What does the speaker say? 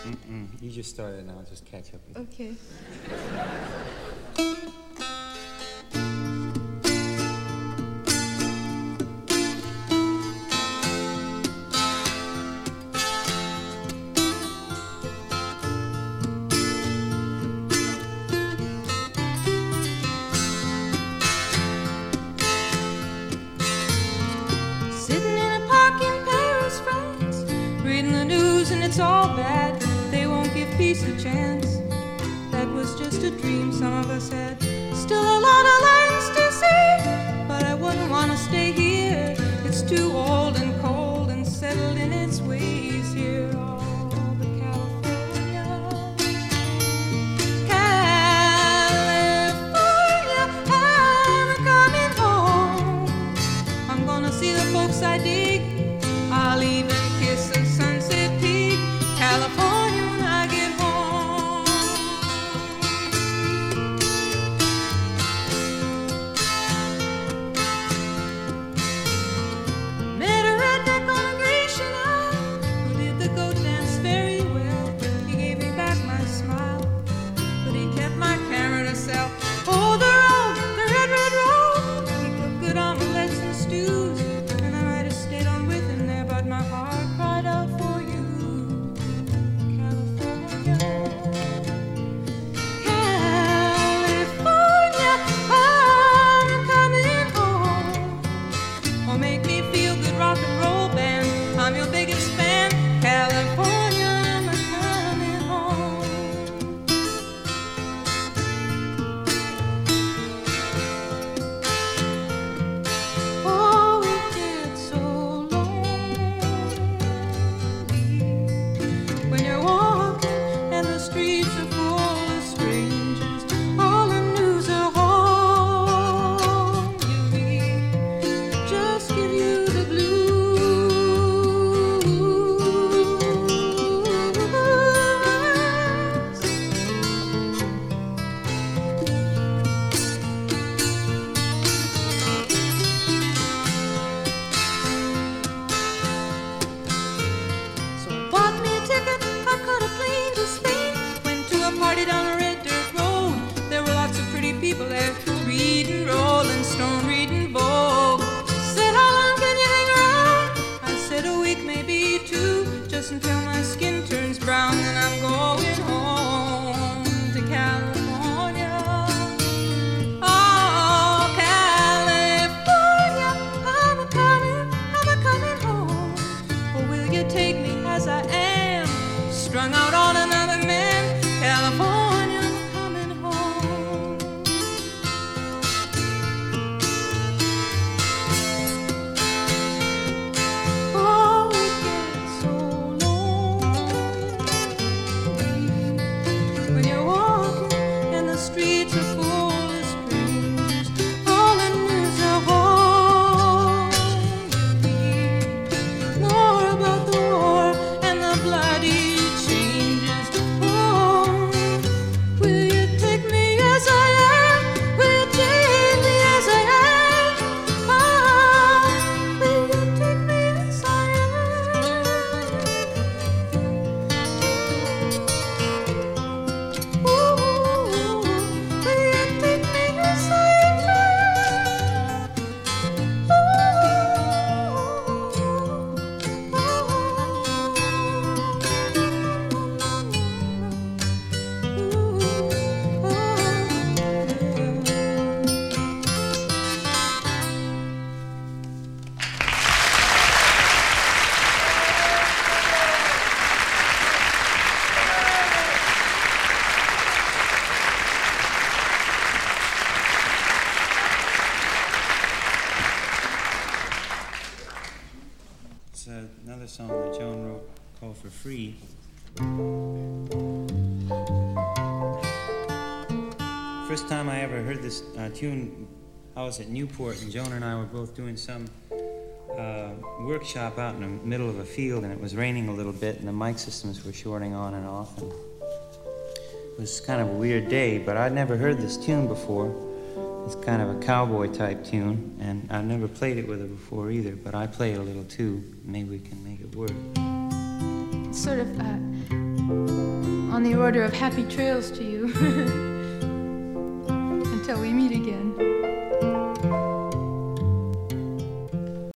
You just started and I'll just catch up with you. Okay. Sitting in a park in Paris, France, reading the news and it's all bad. They won't give peace a chance. That was just a dream some of us had. Still a lot of lands to see, but I wouldn't want to stay here. It's too old and cold and settled in its ways here. Oh, but California, California, I'm coming home. I'm gonna see the folks I dig. I'll even kiss a sunset peak. California when I get home. Met a redneck on a Grecian isle who did the goat dance very well. He gave me back my smile, but he kept my camera to sell. Oh, the road, the red, red road. He cooked good omelets and stews, and I might have stayed on with him there, but my heart cried out for you. California, California, I'm coming home. Oh, make me feel good rock and roll band. I'm your biggest fan. California, I'm coming home. Oh, it gets so lonely when you're walking and the streets are full of strangers. All the news are home. You read, just give you the blues. So I bought me a ticket, I caught a plane to Spain. Went to a party down a red dirt road. There were lots of pretty people there, reading Rolling Stone, reading Vogue. Said, how long can you hang around? I said, a week, maybe two, just until my skin turns brown. Then I'm going home to California. Oh, California, I'm a-coming home. Or will you take me as I am, strung out on another man? California, I'm coming home. Oh, it gets so lonely when you're walking and the streets are full of strangers. All the news are home. You read more about the war and the bloody changes. Oh, will you take me as I am? Will you take me as I am? Oh, will you take me as I am? Ooh, will you take me as I It's another song that Joan wrote called For Free. First time I ever heard this tune, I was at Newport, and Joan and I were both doing some workshop out in the middle of a field, and it was raining a little bit, and the mic systems were shorting on and off. And it was kind of a weird day, but I'd never heard this tune before. It's kind of a cowboy type tune, and I've never played it with her before either, but I play it a little too. Maybe we can make it work. Sort of on the order of happy trails to you.